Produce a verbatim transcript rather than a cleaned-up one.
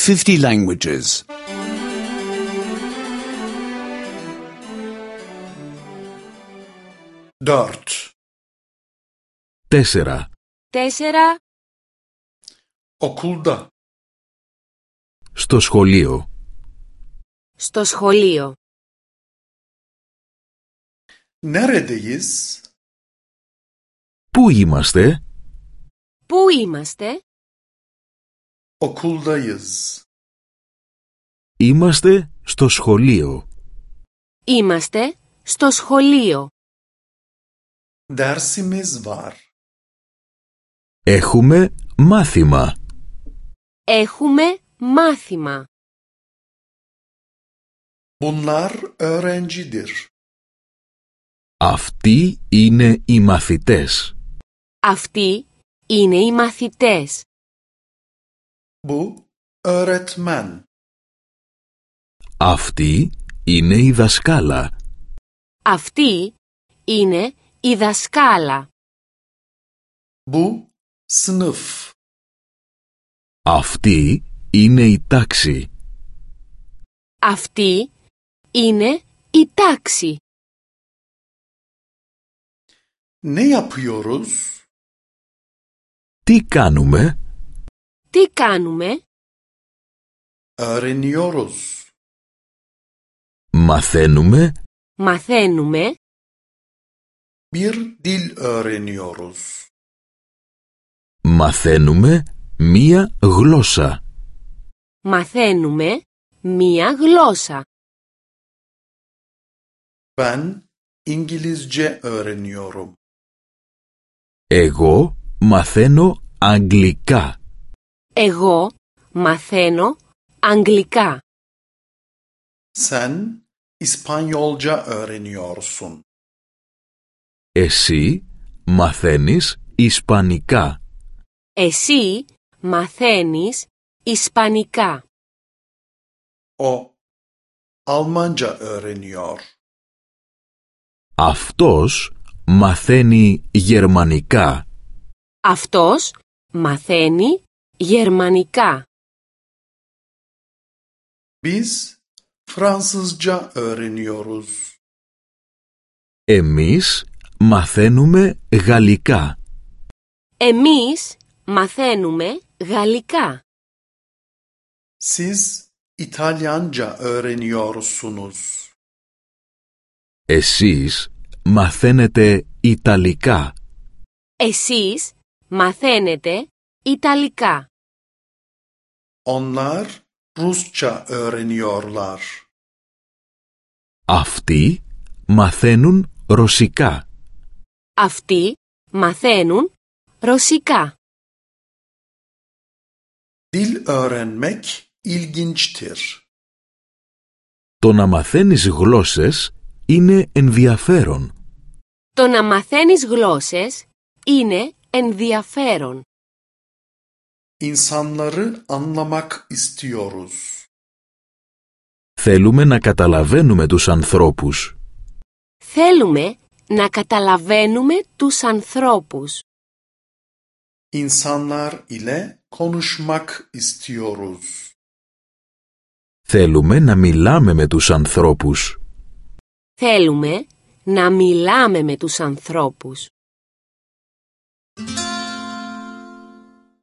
fifty languages. Dört. Τέσσερα. Τέσσερα. Okulda. Στο σχολείο. Στο σχολείο. Neredeyiz? Πού είμαστε? Πού είμαστε? Okuldayız. Είμαστε στο σχολείο. Είμαστε στο σχολείο. Dersimiz var. Έχουμε μάθημα. Έχουμε μάθημα. Bunlar öğrencidir. Αυτοί είναι οι μαθητές. Αυτοί είναι οι μαθητές. Bu öğretmen. Αυτή είναι η δασκάλα. Αυτή είναι η δασκάλα. Bu sınıf. Αυτή είναι η τάξη. Αυτή είναι η τάξη. Ne yapıyoruz? Τι κάνουμε? Τι κάνουμε? Öğreniyoruz. Μαθαίνουμε. Μαθαίνουμε. Bir dil öğreniyoruz. Μαθαίνουμε μία γλώσσα. Μαθαίνουμε μία γλώσσα. Ben İngilizce öğreniyorum. Εγώ μαθαίνω αγγλικά. Εγώ μαθαίνω αγγλικά. Sen İspanyolca öğreniyorsun. Εσύ μαθαίνεις ισπανικά. Εσύ μαθαίνεις ισπανικά. O Almanca öğreniyor. Αυτός μαθαίνει γερμανικά. Αυτός μαθαίνει γερμανικά. Biz Fransızca öğreniyoruz. Εμείς μαθαίνουμε γαλλικά. Εμείς μαθαίνουμε γαλλικά. Siz İtalyanca öğreniyorsunuz. Εσείς μαθαίνετε ιταλικά. Εσείς μαθαίνετε ιταλικά. Onlar Rusça öğreniyorlar. Αυτοί μαθαίνουν ρωσικά. Αυτοί μαθαίνουν ρωσικά. Dil öğrenmek ilginçtir. Το να μαθαίνεις γλώσσες είναι ενδιαφέρον. Το να μαθαίνεις γλώσσες είναι ενδιαφέρον. İnsanları anlamak istiyoruz. Θέλουμε να καταλαβαίνουμε τους ανθρώπους. Θέλουμε να καταλαβαίνουμε τους ανθρώπους. İnsanlar ile konuşmak istiyoruz. Θέλουμε να μιλάμε με τους ανθρώπους. Θέλουμε να μιλάμε με τους ανθρώπους.